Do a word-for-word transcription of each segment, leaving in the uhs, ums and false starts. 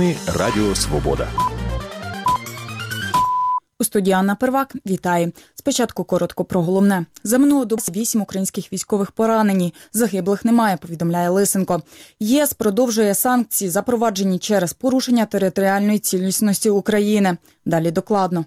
Новини Радіо Свобода. У студії Анна Первак. Вітаю. Спочатку коротко про головне. За минулу добу вісім українських військових поранені. Загиблих немає, повідомляє Лисенко. ЄС продовжує санкції, запроваджені через порушення територіальної цілісності України. Далі докладно.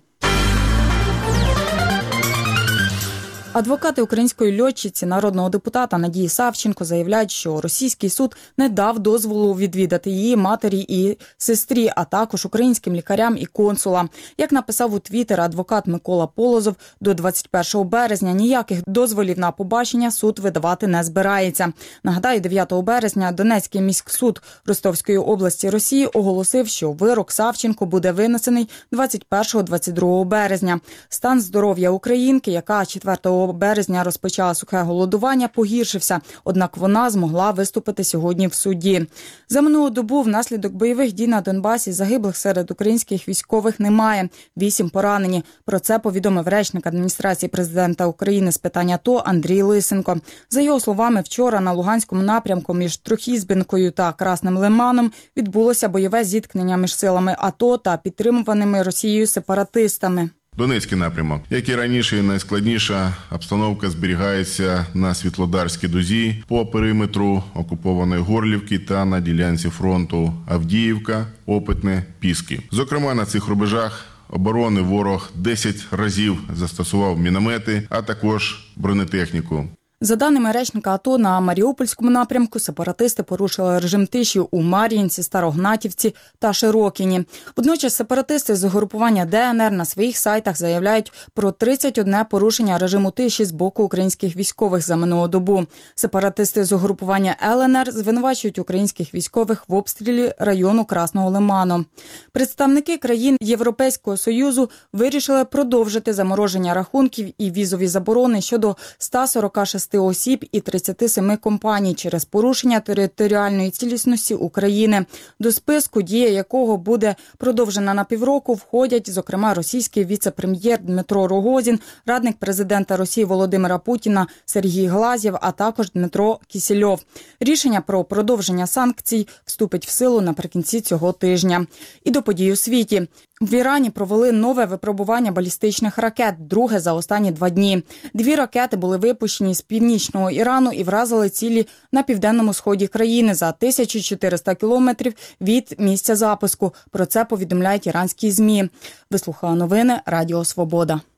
Адвокати української льотчиці, народного депутата Надії Савченко заявляють, що російський суд не дав дозволу відвідати її матері і сестрі, а також українським лікарям і консулам. Як написав у Твіттер адвокат Микола Полозов, до двадцять першого березня ніяких дозволів на побачення суд видавати не збирається. Нагадаю, дев'ятого березня Донецький міськсуд Ростовської області Росії оголосив, що вирок Савченко буде винесений двадцять першого - двадцять другого березня. Стан здоров'я українки, яка четвертого березня розпочала сухе голодування, погіршився, однак вона змогла виступити сьогодні в суді. За минулу добу внаслідок бойових дій на Донбасі загиблих серед українських військових немає. Вісім поранені. Про це повідомив речник адміністрації президента України з питань АТО Андрій Лисенко. За його словами, вчора на Луганському напрямку між Трохізбинкою та Красним Лиманом відбулося бойове зіткнення між силами АТО та підтримуваними Росією сепаратистами. Донецький напрямок. Як і раніше, найскладніша обстановка зберігається на Світлодарській дузі, по периметру окупованої Горлівки та на ділянці фронту Авдіївка, Опитне, Піски. Зокрема, на цих рубежах оборони ворог десять разів застосував міномети, а також бронетехніку. За даними речника АТО, на Маріупольському напрямку сепаратисти порушили режим тиші у Мар'їнці, Старогнатівці та Широкіні. Водночас сепаратисти з угрупування ДНР на своїх сайтах заявляють про тридцять одне порушення режиму тиші з боку українських військових за минулу добу. Сепаратисти з угрупування ЛНР звинувачують українських військових в обстрілі району Красного Лиману. Представники країн Європейського Союзу вирішили продовжити замороження рахунків і візові заборони щодо ста сорока шести осіб і тридцяти семи компаній через порушення територіальної цілісності України, до списку, дія якого буде продовжена на півроку, входять, зокрема, російський віце-прем'єр Дмитро Рогозін, радник президента Росії Володимира Путіна Сергій Глазєв, а також Дмитро Кісельов. Рішення про продовження санкцій вступить в силу наприкінці цього тижня. І до подій у світі. В Ірані провели нове випробування балістичних ракет, друге за останні два дні. Дві ракети були випущені з північного Ірану і вразили цілі на південному сході країни за тисячу чотириста кілометрів від місця запуску. Про це повідомляють іранські ЗМІ. Ви слухали новини Радіо Свобода.